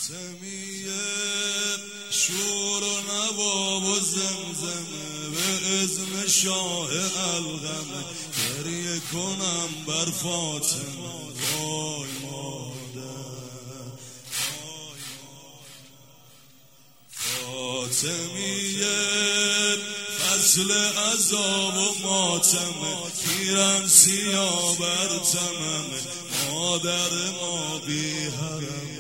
فاطمیه شور و نوا و زمزمه به اذن شاه الغمه گریه کنم بر فاطمه وای مادر فاطمیه فصل عذاب و ماتمه پیرن سیاه بر تممه مادر ما بی حرم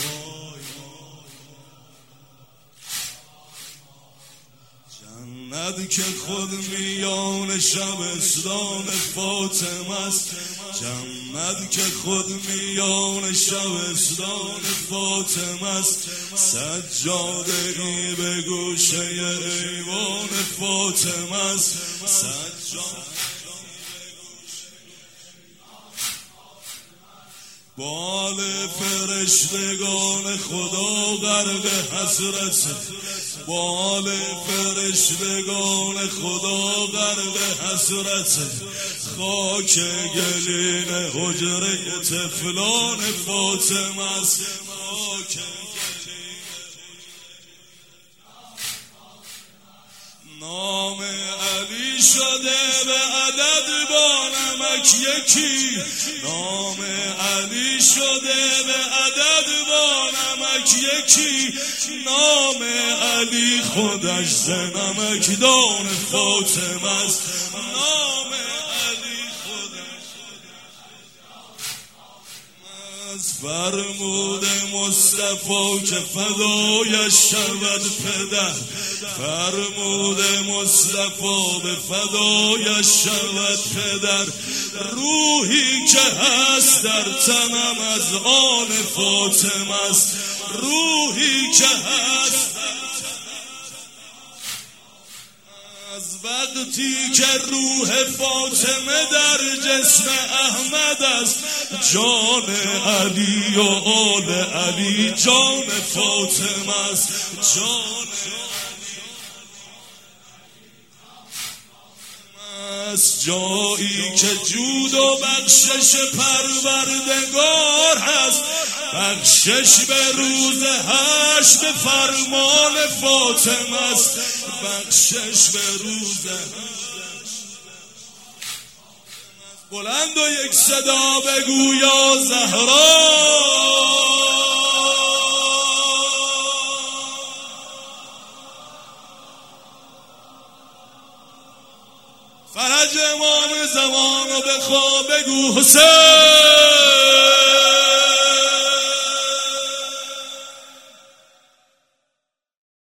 جنت که خود میان شبستان فاطمه است جنت که خود میان شبستان فاطمه است سجاده ای به گوشه ایوان فاطمه است سجاده بال فرشتگان خدا غرق حسرت بال فرشتگان خدا غرق حسرت خاک گلین حجره طفلان فاطمه است خاک نام علی شده به عدد با نمک یکی نام علی شده به عدد با نمک یکی نام علی خودش ز نمکدان فاطمه است نام علی خودش فرمود مصطفی که فدایش شود پدر فرمود مصطفی به فدایش شود پدر روحی که هست در تنم از آن فاطمه است روحی که هست از وقتی که روح فاطمه در جسم احمد است جان علی و آل علی جان فاطمه است جان جایی که جود و بخشش پروردگار هست بخشش به روز حشر فرمان فاطمه است بخشش به روز بلند و یک صدا بگو یا زهرا فرج امام زمان و بخوا بگو حسین